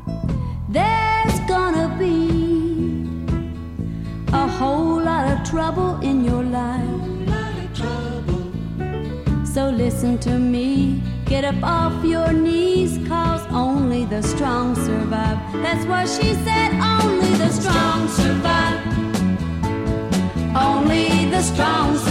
there's gonna be a whole lot of trouble in your life. So listen to me, get up off your knees, 'cause only the strong survive. That's what she said, only the strong survive. Only the strong survive.